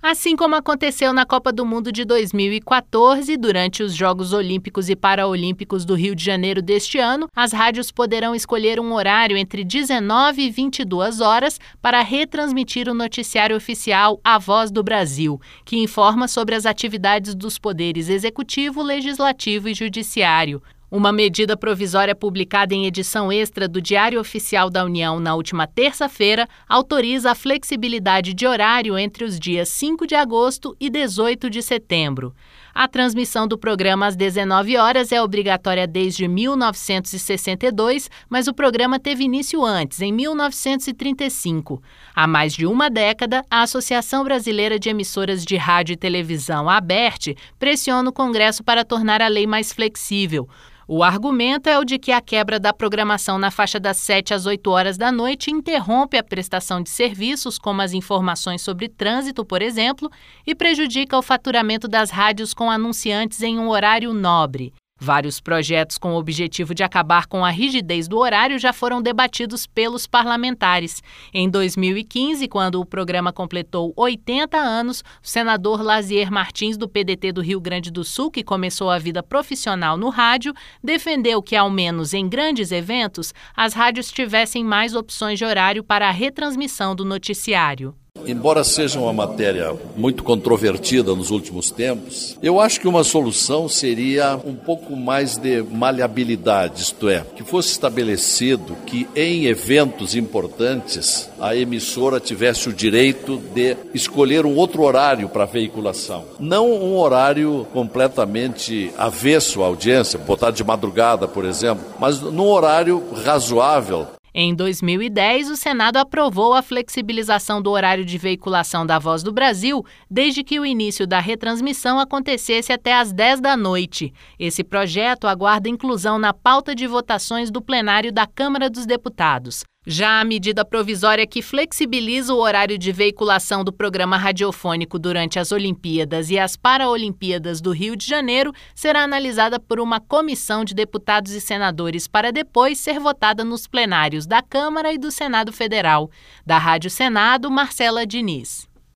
Assim como aconteceu na Copa do Mundo de 2014, durante os Jogos Olímpicos e Paraolímpicos do Rio de Janeiro deste ano, as rádios poderão escolher um horário entre 19 e 22 horas para retransmitir o noticiário oficial A Voz do Brasil, que informa sobre as atividades dos poderes executivo, legislativo e judiciário. Uma medida provisória publicada em edição extra do Diário Oficial da União na última terça-feira autoriza a flexibilidade de horário entre os dias 5 de agosto e 18 de setembro. A transmissão do programa às 19 horas é obrigatória desde 1962, mas o programa teve início antes, em 1935. Há mais de uma década, a Associação Brasileira de Emissoras de Rádio e Televisão, a ABERT, pressiona o Congresso para tornar a lei mais flexível. O argumento é o de que a quebra da programação na faixa das 7 às 8 horas da noite interrompe a prestação de serviços, como as informações sobre trânsito, por exemplo, e prejudica o faturamento das rádios com anunciantes em um horário nobre. Vários projetos com o objetivo de acabar com a rigidez do horário já foram debatidos pelos parlamentares. Em 2015, quando o programa completou 80 anos, o senador Lazier Martins, do PDT do Rio Grande do Sul, que começou a vida profissional no rádio, defendeu que, ao menos em grandes eventos, as rádios tivessem mais opções de horário para a retransmissão do noticiário. Embora seja uma matéria muito controvertida nos últimos tempos, eu acho que uma solução seria um pouco mais de maleabilidade, isto é, que fosse estabelecido que em eventos importantes a emissora tivesse o direito de escolher um outro horário para a veiculação. Não um horário completamente avesso à audiência, botar de madrugada, por exemplo, mas num horário razoável. Em 2010, o Senado aprovou a flexibilização do horário de veiculação da Voz do Brasil, desde que o início da retransmissão acontecesse até às 10 da noite. Esse projeto aguarda inclusão na pauta de votações do plenário da Câmara dos Deputados. Já a medida provisória que flexibiliza o horário de veiculação do programa radiofônico durante as Olimpíadas e as Paraolimpíadas do Rio de Janeiro será analisada por uma comissão de deputados e senadores para depois ser votada nos plenários da Câmara e do Senado Federal. Da Rádio Senado, Marcela Diniz.